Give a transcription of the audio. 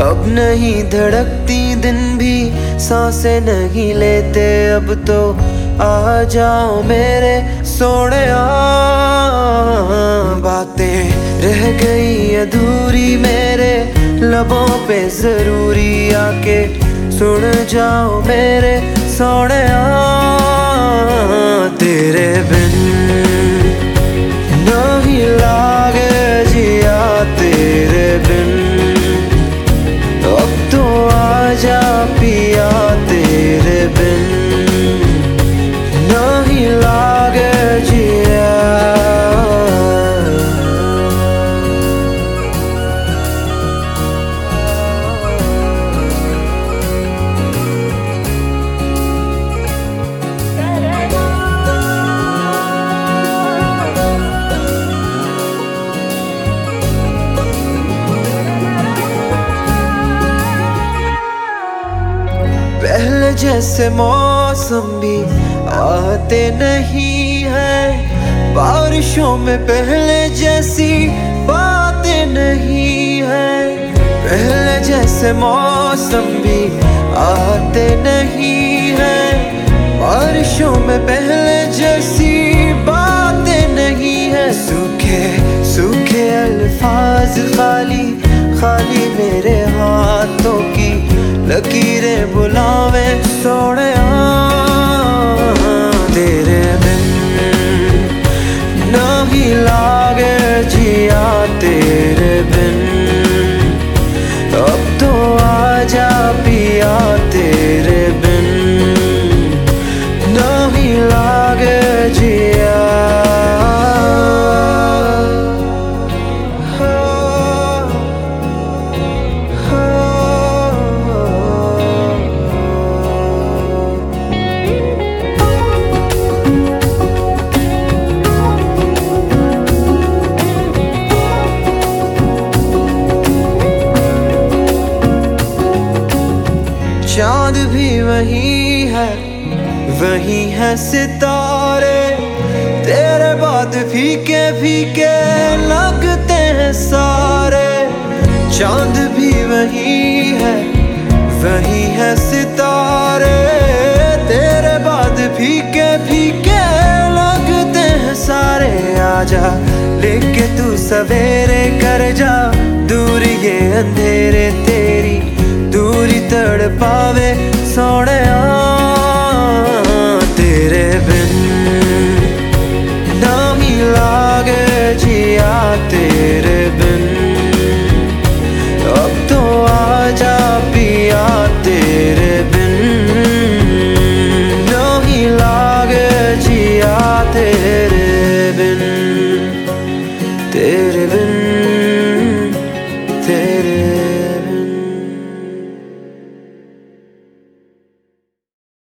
अब नहीं धड़कती दिन भी सांसें नहीं लेते अब तो आ जाओ मेरे सोनिया। बातें रह गई अधूरी मेरे लबों पे जरूरी आके सुन जाओ मेरे सोनिया। तेरे बिन नहीं लागे जिया तेरे बिन अब तो आजा पिया तेरे बिन नहीं लागे जिया। पहले जैसे मौसम भी आते नहीं है, बारिशों में पहले जैसी बातें नहीं है। पहले जैसे मौसम भी आते नहीं है, बारिशों में पहले जैसी बातें नहीं है। सूखे सूखे अल्फाज खाली खाली मेरे हाथों की लकीरें बुलावे सोनिया। तेरे बिन नहीं लागे जिया तेरे बिन अब तो आजा पिया तेरे बिन नहीं लागे जिया। चांद भी वही है सितारे, तेरे बाद फीके फीके लगते हैं सारे। चांद भी वही है सितारे, तेरे बाद फीके फीके लगते हैं सारे। आजा लेके तू सवेरे कर जा दूर ये अंधेरे, तेरी दूरी तड़पावे सोनिया।